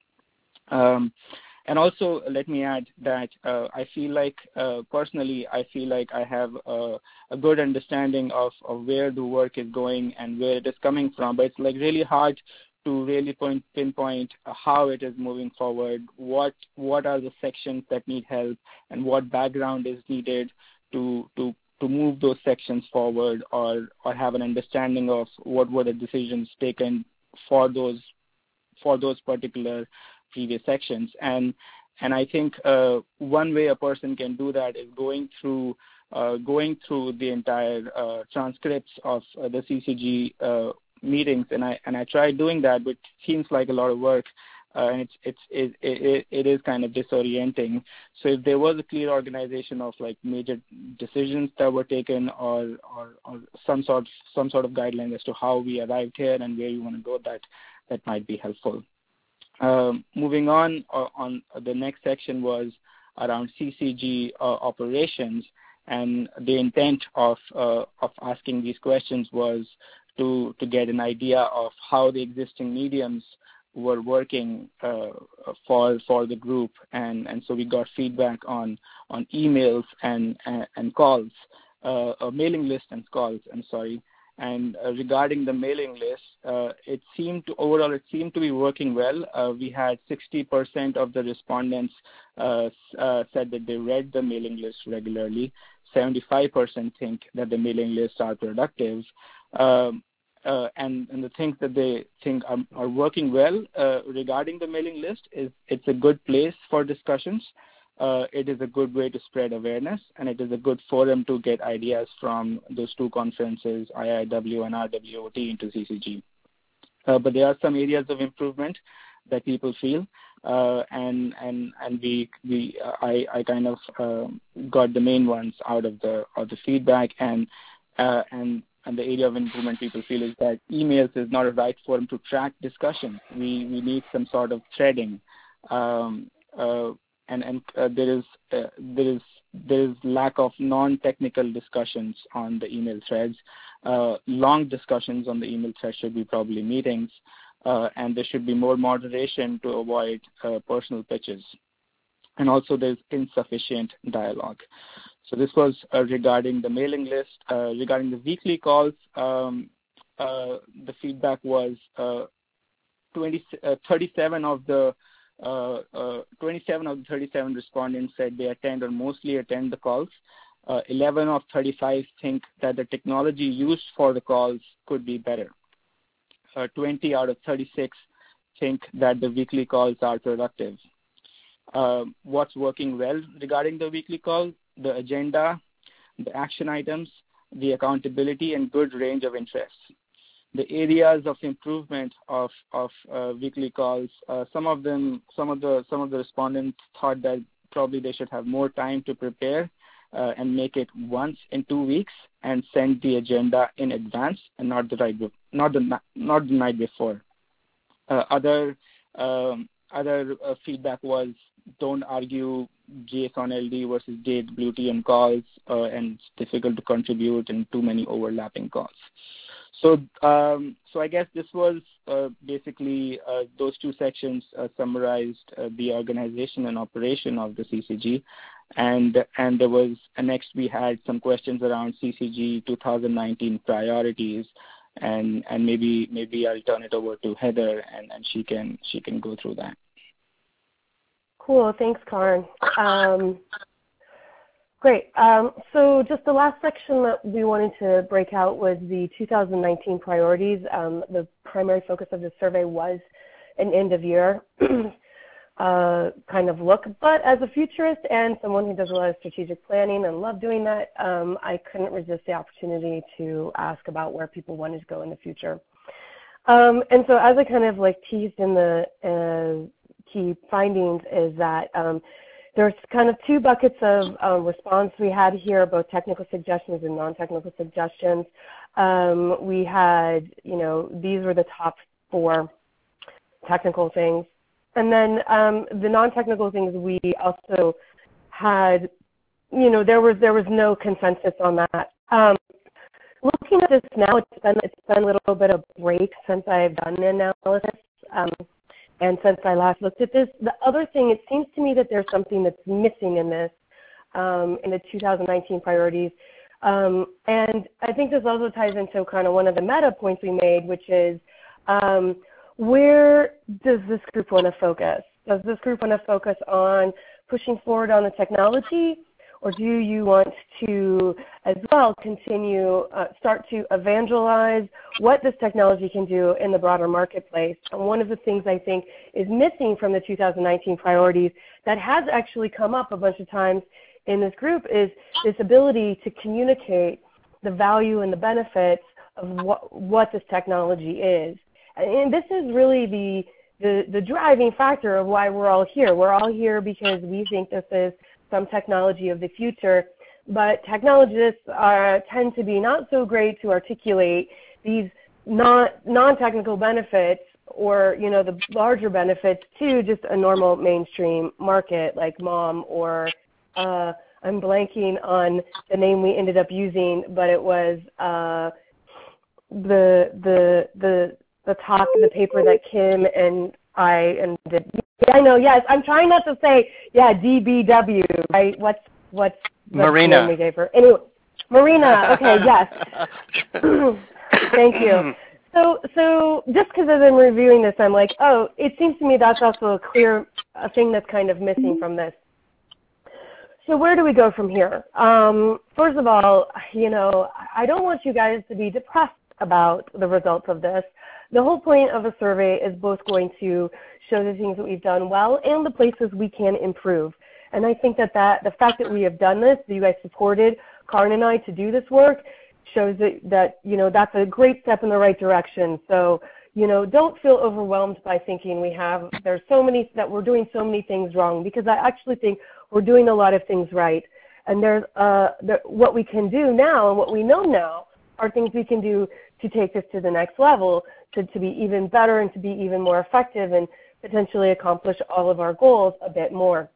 Um, and also, let me add that uh, I feel like, uh, personally, I feel like I have uh, a good understanding of, of where the work is going and where it is coming from, but it's like really hard to really point, pinpoint how it is moving forward, what what are the sections that need help, and what background is needed to to to move those sections forward, or or have an understanding of what were the decisions taken for those for those particular previous sections. And and I think uh, one way a person can do that is going through uh, going through the entire uh, transcripts of uh, the C C G uh, meetings, and I and I tried doing that, but it seems like a lot of work, uh, and it's it's it, it it is kind of disorienting. So if there was a clear organization of like major decisions that were taken, or or, or some sort some sort of guideline as to how we arrived here and where you want to go, that that might be helpful. Um, moving on, uh, on the next section was around C C G uh, operations, and the intent of uh, of asking these questions was to to get an idea of how the existing mediums were working uh, for for the group, and, and so we got feedback on on emails and and, and calls, uh, a mailing list and calls. I'm sorry. And uh, regarding the mailing list, uh, it seemed to overall it seemed to be working well. Uh, we had sixty percent of the respondents uh, uh, said that they read the mailing list regularly. seventy-five percent think that the mailing lists are productive. Um, uh, and, and the things that they think are, are working well uh, regarding the mailing list is it's a good place for discussions. Uh, it is a good way to spread awareness, and it is a good forum to get ideas from those two conferences, I I W and R W O T, into C C G. Uh, but there are some areas of improvement that people feel, uh, and and and we we uh, I I kind of uh, got the main ones out of the of the feedback, and uh, and and the area of improvement people feel is that emails is not a right forum to track discussion. We we need some sort of threading. Um, uh, And, and uh, there is uh, there is there is lack of non-technical discussions on the email threads. Uh, long discussions on the email threads should be probably meetings, uh, and there should be more moderation to avoid uh, personal pitches. And also, there's insufficient dialogue. So this was uh, regarding the mailing list. Uh, regarding the weekly calls, um, uh, the feedback was uh, twenty, uh, thirty-seven of the Uh, uh, twenty-seven of the thirty-seven respondents said they attend or mostly attend the calls. Uh, eleven of thirty-five think that the technology used for the calls could be better. Uh, twenty out of thirty-six think that the weekly calls are productive. Uh, what's working well regarding the weekly call? The agenda, the action items, the accountability, and good range of interests. The areas of improvement of of uh, weekly calls, uh, some of them, some of the some of the respondents thought that probably they should have more time to prepare uh, and make it once in two weeks and send the agenda in advance and not the right not the not the night before. Uh, other um, other uh, feedback was don't argue JSON L D versus J W T on calls, uh, and it's difficult to contribute and too many overlapping calls. So, um, so I guess this was uh, basically uh, those two sections uh, summarized uh, the organization and operation of the C C G, and and there was uh, next we had some questions around C C G twenty nineteen priorities, and and maybe maybe I'll turn it over to Heather, and, and she can she can go through that. Cool, thanks, Karan. Um, Great. Um, so just the last section that we wanted to break out was the two thousand nineteen priorities. Um, the primary focus of the survey was an end-of-year uh, kind of look. But as a futurist and someone who does a lot of strategic planning and love doing that, um, I couldn't resist the opportunity to ask about where people wanted to go in the future. Um, and so as I kind of like teased in the uh, key findings is that um, there's kind of two buckets of uh, response we had here, both technical suggestions and non-technical suggestions. Um, we had, you know, these were the top four technical things. And then um, the non-technical things we also had, you know, there was there was no consensus on that. Um, looking at this now, it's been it's been a little bit of a break since I've done the analysis, um, and since I last looked at this. The other thing, it seems to me that there's something that's missing in this, um, in the two thousand nineteen priorities, um, and I think this also ties into kind of one of the meta points we made, which is um, where does this group want to focus? Does this group want to focus on pushing forward on the technology, or do you want to as well continue, uh, start to evangelize what this technology can do in the broader marketplace? And one of the things I think is missing from the two thousand nineteen priorities that has actually come up a bunch of times in this group is this ability to communicate the value and the benefits of what, what this technology is. And this is really the, the, the driving factor of why we're all here. We're all here because we think this is some technology of the future, but technologists are, tend to be not so great to articulate these non, non-technical benefits or, you know, the larger benefits to just a normal mainstream market like mom or uh, I'm blanking on the name we ended up using, but it was uh, the the the the talk, the paper that Kim and I and the, yeah, I know, yes, I'm trying not to say, yeah, D B W, right? What's what's the Marina. name we gave her? Anyway, Marina. Okay, yes. Thank you. So, so just because I've been reviewing this, I'm like, oh, it seems to me that's also a clear a thing that's kind of missing from this. So where do we go from here? Um, first of all, you know, I don't want you guys to be depressed about the results of this. The whole point of a survey is both going to show the things that we've done well and the places we can improve. And I think that, that the fact that we have done this, that you guys supported Karin and I to do this work, shows that, that, you know, that's a great step in the right direction. So, you know, don't feel overwhelmed by thinking we have, there's so many, that we're doing so many things wrong, because I actually think we're doing a lot of things right. And there's uh, the, what we can do now and what we know now are things we can do to take this to the next level, to, to be even better and to be even more effective and potentially accomplish all of our goals a bit more.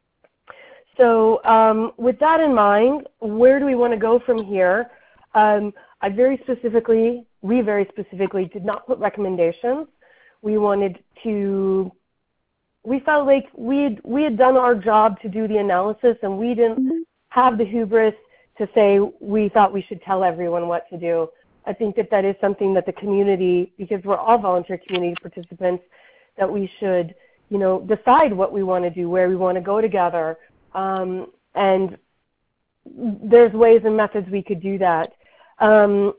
So um, with that in mind, where do we want to go from here? Um, I very specifically, we very specifically did not put recommendations. We wanted to, we felt like we had, we had done our job to do the analysis, and we didn't have the hubris to say we thought we should tell everyone what to do. I think that that is something that the community, because we're all volunteer community participants, that we should, you know, decide what we want to do, where we want to go together. Um, and there's ways and methods we could do that. Um,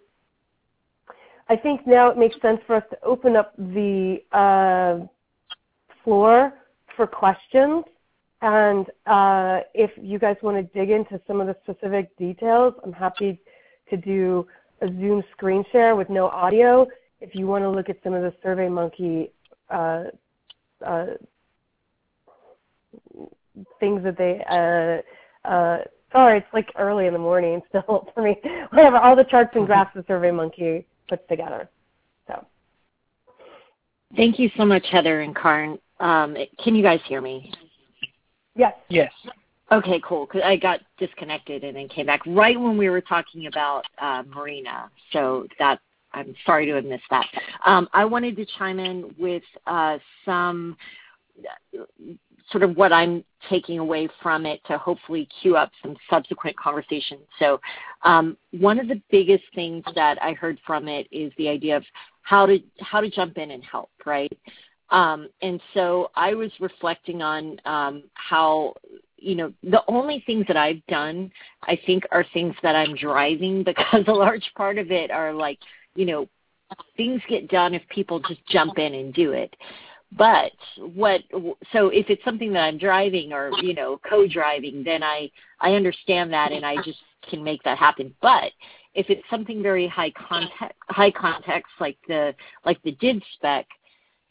I think now it makes sense for us to open up the uh, floor for questions. And uh, if you guys want to dig into some of the specific details, I'm happy to do a Zoom screen share with no audio. If you want to look at some of the SurveyMonkey uh, uh, things that they, uh, uh, sorry, it's like early in the morning still for me. Whatever, all the charts and graphs that SurveyMonkey puts together. So, thank you so much, Heather and Karin. Um, can you guys hear me? Yes. Yes. Okay, cool. Cause I got disconnected and then came back right when we were talking about uh, Marina. So that I'm sorry to have missed that. Um, I wanted to chime in with uh, some sort of what I'm taking away from it to hopefully cue up some subsequent conversations. So um, one of the biggest things that I heard from it is the idea of how to how to jump in and help, right? Um, and so I was reflecting on um, how, you know, the only things that I've done, I think, are things that I'm driving, because a large part of it are like, you know, things get done if people just jump in and do it. But what, so if it's something that I'm driving or, you know, co-driving, then I, I understand that and I just can make that happen. But if it's something very high context, high context, like the, like the D I D spec,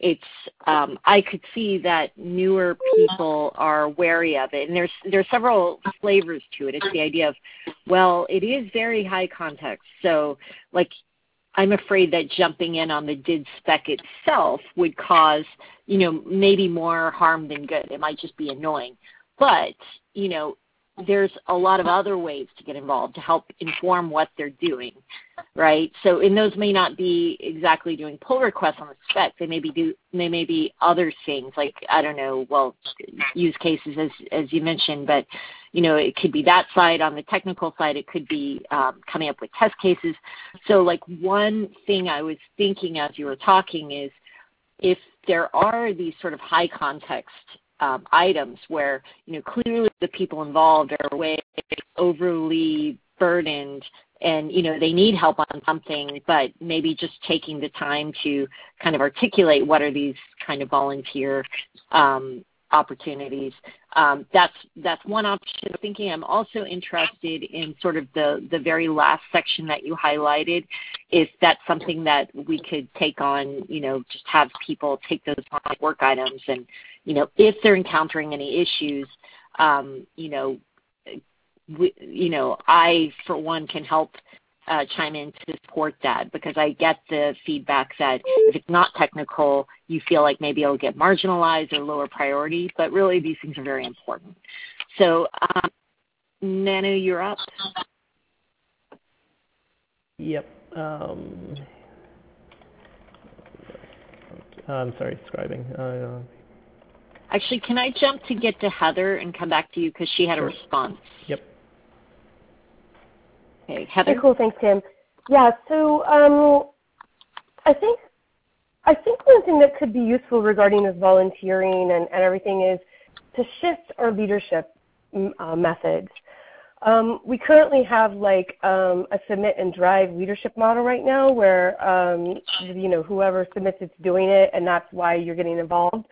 it's um, I could see that newer people are wary of it, and there's there's several flavors to it. It's the idea of, well, it is very high context, so like I'm afraid that jumping in on the D I D spec itself would cause, you know, maybe more harm than good. It might just be annoying, but you know, there's a lot of other ways to get involved to help inform what they're doing, right? So, and those may not be exactly doing pull requests on the spec. They may be do they may be other things like, I don't know, well, use cases as as you mentioned, but you know, it could be that side. On the technical side, it could be um, coming up with test cases. So, like one thing I was thinking as you were talking is, if there are these sort of high context Um, items where, you know, clearly the people involved are way overly burdened and, you know, they need help on something, but maybe just taking the time to kind of articulate what are these kind of volunteer um, opportunities. Um, that's that's one option. I'm thinking I'm also interested in sort of the, the very last section that you highlighted. If that's something that we could take on, you know, just have people take those on work items and, you know, if they're encountering any issues, um, you know, we, you know, I, for one, can help uh, chime in to support that, because I get the feedback that if it's not technical, you feel like maybe it'll get marginalized or lower priority, but really these things are very important. So, um, Manu, you're up. Yep. Um, I'm sorry, scribing. Uh, Actually, can I jump to get to Heather and come back to you because she had sure. a response? Yep. Okay, Heather. Okay, cool. Thanks, Kim. Yeah. So um, I think I think one thing that could be useful regarding this volunteering and, and everything is to shift our leadership uh, methods. Um, we currently have like um, a submit and drive leadership model right now, where um, you know, whoever submits it's doing it, and that's why you're getting involved.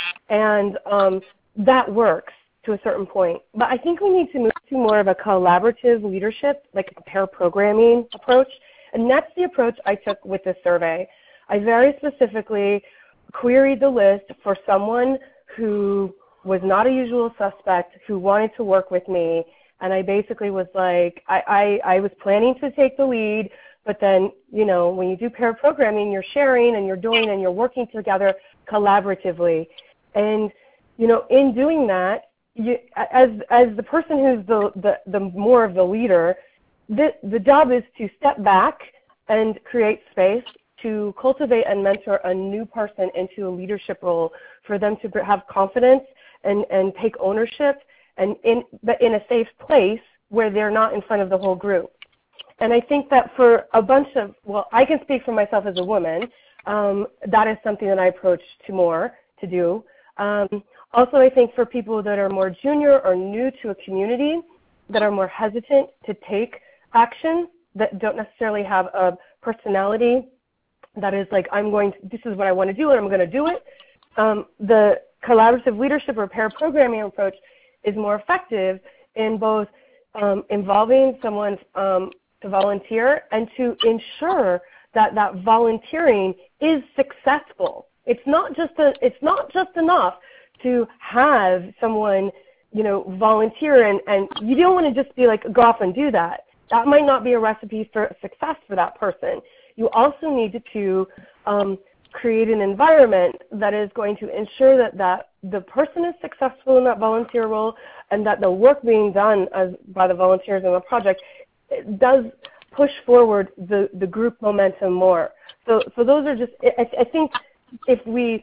And um, that works to a certain point. But I think we need to move to more of a collaborative leadership, like a pair programming approach. And that's the approach I took with this survey. I very specifically queried the list for someone who was not a usual suspect, who wanted to work with me. And I basically was like, I, I, I was planning to take the lead, but then, you know, when you do pair programming, you're sharing and you're doing and you're working together collaboratively. And, you know, in doing that, you, as as the person who's the, the, the more of the leader, the, the job is to step back and create space to cultivate and mentor a new person into a leadership role for them to have confidence and, and take ownership, and in, but in a safe place where they're not in front of the whole group. And I think that for a bunch of, well, I can speak for myself as a woman, um, that is something that I approach to more to do. Um, also, I think for people that are more junior or new to a community, that are more hesitant to take action, that don't necessarily have a personality that is like, I'm going to, this is what I want to do and I'm going to do it. Um, the collaborative leadership or pair programming approach is more effective in both um, involving someone um, to volunteer and to ensure that that volunteering is successful. It's not just a, it's not just enough to have someone, you know, volunteer, and, and you don't want to just be like, go off and do that. That might not be a recipe for success for that person. You also need to um, create an environment that is going to ensure that, that the person is successful in that volunteer role, and that the work being done as, by the volunteers in the project does push forward the, the group momentum more. So, so those are just, I, I think if we,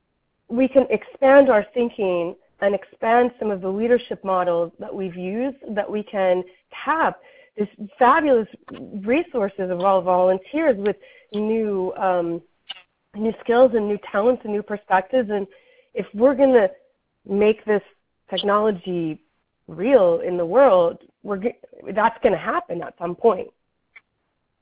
we can expand our thinking and expand some of the leadership models that we've used, that we can tap this fabulous resources of all volunteers with new, um, new skills and new talents and new perspectives. And if we're going to make this technology real in the world, we're, that's going to happen at some point.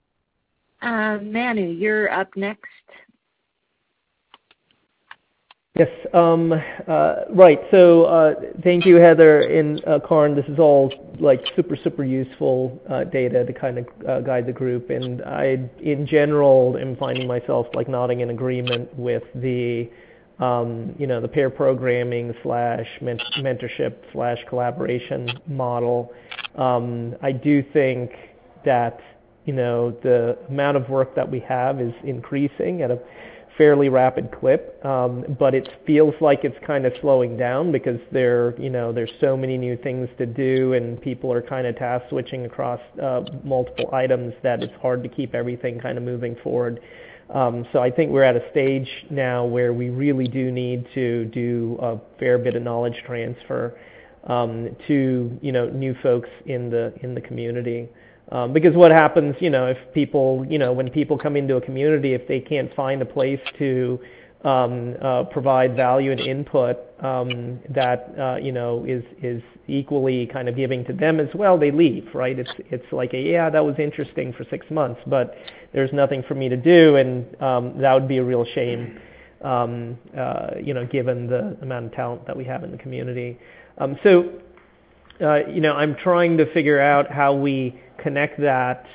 Uh, Manu, you're up next. Yes, um, uh, right. So uh, thank you, Heather and uh, Karin. This is all like super, super useful uh, data to kind of uh, guide the group. And I, in general, am finding myself like nodding in agreement with the, um, you know, the pair programming slash ment- mentorship slash collaboration model. Um, I do think that, you know, the amount of work that we have is increasing at a fairly rapid clip, um, but it feels like it's kind of slowing down because there, you know, there's so many new things to do, and people are kind of task switching across uh, multiple items that it's hard to keep everything kind of moving forward. Um, so I think we're at a stage now where we really do need to do a fair bit of knowledge transfer um, to, you know, new folks in the in the community. Um, because what happens, you know, if people, you know, when people come into a community, if they can't find a place to um, uh, provide value and input um, that, uh, you know, is is equally kind of giving to them as well, they leave, right? It's it's like, a, yeah, that was interesting for six months, but there's nothing for me to do, and um, that would be a real shame, um, uh, you know, given the amount of talent that we have in the community. Um, so, uh, you know, I'm trying to figure out how we connect that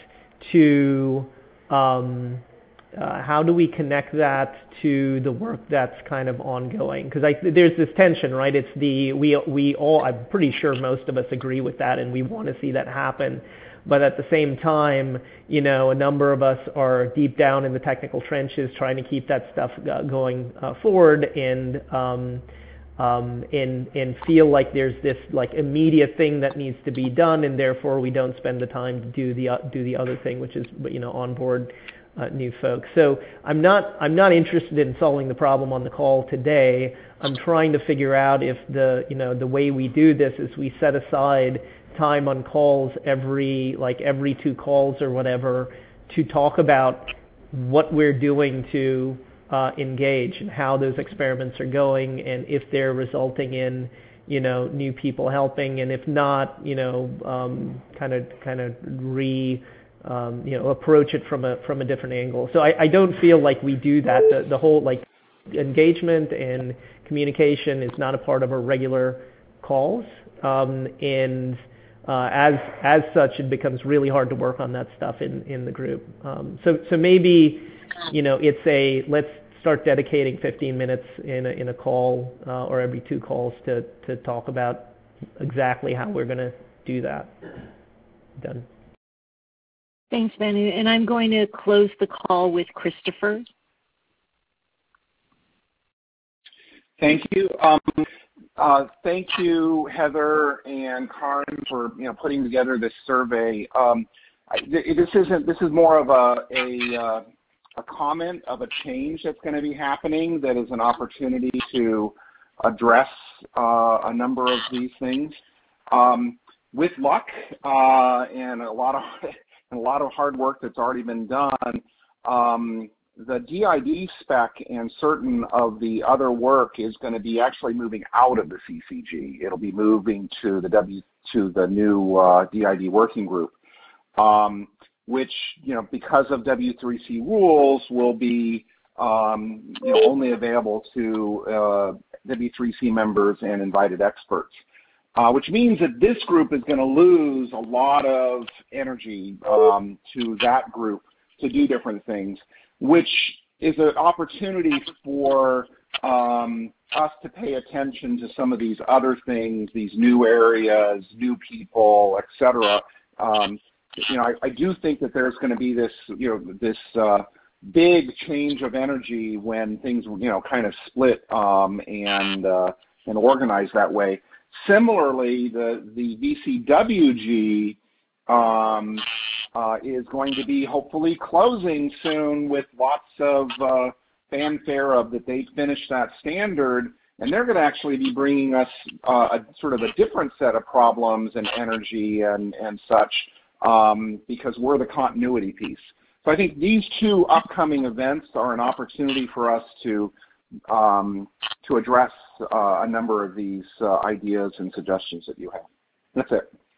to um, uh, how do we connect that to the work that's kind of ongoing? Because there's this tension, right? It's the we we all I'm pretty sure most of us agree with that, and we want to see that happen. But at the same time, you know, a number of us are deep down in the technical trenches trying to keep that stuff going uh, forward, and um, Um, and, and feel like there's this like immediate thing that needs to be done, and therefore we don't spend the time to do the uh, do the other thing, which is, you know, onboard uh, new folks. So I'm not I'm not interested in solving the problem on the call today. I'm trying to figure out if the you know the way we do this is we set aside time on calls every like every two calls or whatever to talk about what we're doing to Uh, engage and how those experiments are going, and if they're resulting in, you know, new people helping, and if not, you know, um, kind of kind of re, um, you know, approach it from a from a different angle. So I, I don't feel like we do that. The, the whole like engagement and communication is not a part of our regular calls, um, and uh, as as such, it becomes really hard to work on that stuff in in the group. Um, so so maybe, you know, it's a let's start dedicating fifteen minutes in a, in a call uh, or every two calls to, to talk about exactly how we're going to do that. Done. Thanks, Manu. And I'm going to close the call with Christopher. Thank you. Um, uh, thank you, Heather and Karin, for you know putting together this survey. Um, I, this isn't. This is more of a a uh, a comment of a change that's going to be happening that is an opportunity to address uh, a number of these things. Um, with luck uh, and a lot of and a lot of hard work that's already been done, um, the D I D spec and certain of the other work is going to be actually moving out of the C C G. It'll be moving to the W to the new uh, D I D working group. Um, which, you know, because of W three C rules, will be um, you know, only available to uh, W three C members and invited experts, uh, which means that this group is going to lose a lot of energy um, to that group to do different things, which is an opportunity for um, us to pay attention to some of these other things, these new areas, new people, et cetera. Um, You know, I, I do think that there's going to be this, you know, this uh, big change of energy when things, you know, kind of split um, and uh, and organized that way. Similarly, the the V C W G um, uh, is going to be hopefully closing soon with lots of uh, fanfare of that they finished that standard, and they're going to actually be bringing us uh, a sort of a different set of problems and energy and and such. Um, because we're the continuity piece. So I think these two upcoming events are an opportunity for us to um, to address uh, a number of these uh, ideas and suggestions that you have. That's it.